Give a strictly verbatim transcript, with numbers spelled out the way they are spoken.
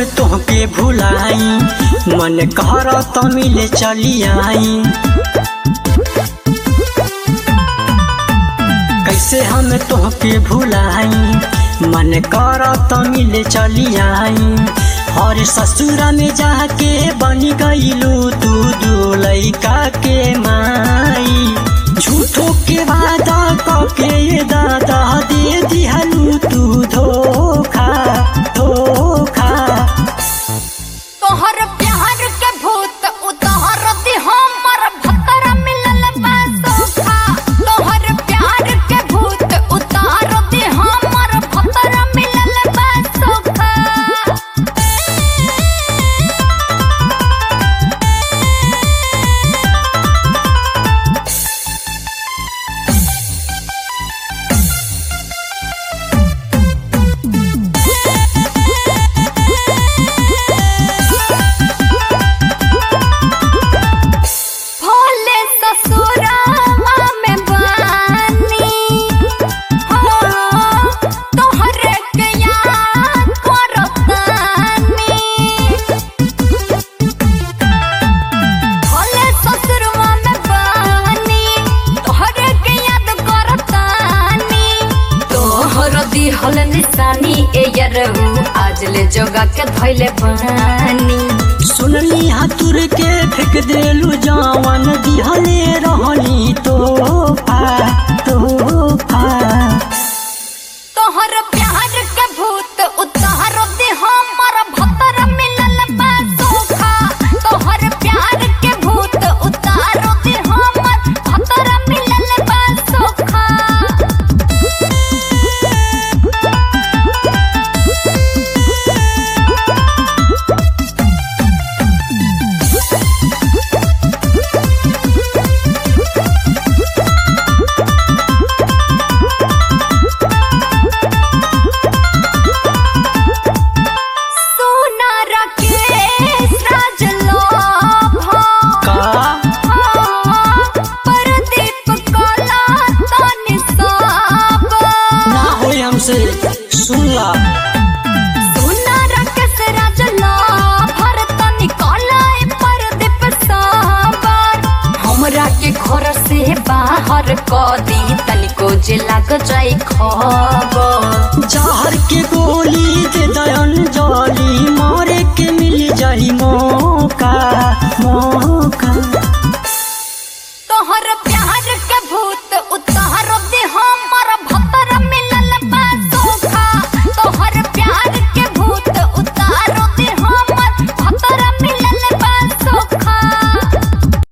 तोहके भुलाई, मन कर तो मिले चली आई। कैसे हम तोहके भुलाई, मन कर तो मिले चली आई। और ससुरा में जाके बन गईलू तू दो लइका के माई। झूठो के वादा कके दादा दे दिहलू तू धोखा धोखा। तोहर प्यार के भूत उतार दे हमर भतर मिलल बा सोखा। तोहर प्यार के भूत उतार दे हमर भतर मिलल बा सोखा। हल निशानी ए यरहू आज ले जोगा के धइले पानी। सुनली हाथुर के फेंक देलू जवन दिहले रहनी तोहफा तोहफा। तोहर प्यार के भूत उतार दे हमर भतर मिलल बा सोखा। तोहर प्यार के भूत उतार दे हमर भतर मिलल बा सोखा। सुनला सोना रकस राजला भरत निकाला परदीप साबर। हमरा के घर से बाहर क दी तनिको जे लाग जाई खबर। जहर के गोली दे दयन जली मारे के मिल जाई मौका मौका।